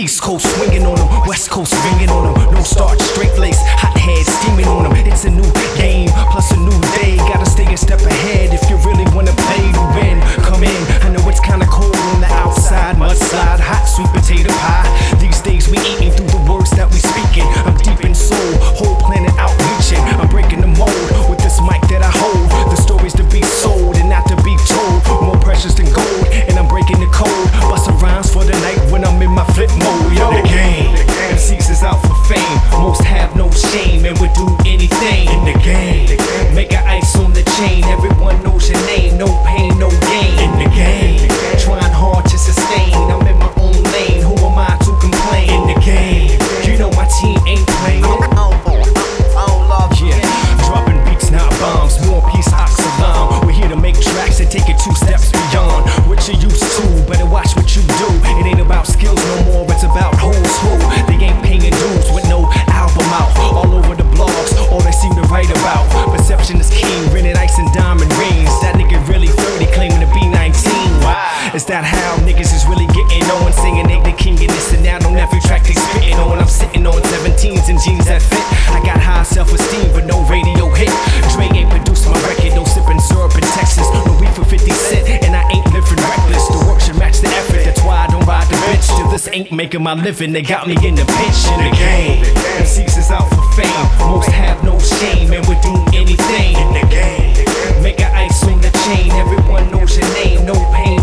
East Coast swinging on them, West Coast ringing on them. No starch, straight lace, hot head steaming on them. It's a new game, plus a new day. Gotta stay a step ahead if you really wanna play to win. Come in, I know it's kinda cold on the outside. Mudslide, hot sweet potato pie. These days we eating through the words that we speaking. I'm deep in soul, whole planet outreaching. I'm breaking the mold with this mic that I hold. The stories to be sold and not to be told. More precious than gold, and I'm breaking the code. Busting rhymes for the night when I'm in my flip mode. Yo, the game MCs is out for fame. Most have no shame and would do anything in the game. Make an ice on the chain, everyone knows your name. No pain, no gain in the game. Trying hard to sustain, I'm in my own lane. Who am I to complain in the game? You know my team ain't playing. Yeah, dropping beats, not bombs. More peace, oxalam. We're here to make tracks and take it 2 steps beyond what you used to. Better watch what you do. It ain't about skills no more, it's about who's who. They ain't paying dues with no album out. All over the blogs, all they seem to write about. Perception is keen, rented ice and diamond rings. That nigga really 30, claiming to be 19. Is that how niggas is really getting on? Singing they the king and this and that on every track they spitting on. I'm sitting on 17s and jeans that fit. I got high self-esteem but no radio hit. Dre ain't produced my record, no sipping syrup in Texas. No weed for 50 cent and I ain't living reckless. The work should match the effort, that's why I don't ride the bitch. Till this ain't making my living, they got me in the pitch. In the game, MCs is out for fame. Most have no shame and would do anything in the game. Make an ice on the chain, everyone knows your name. No pain,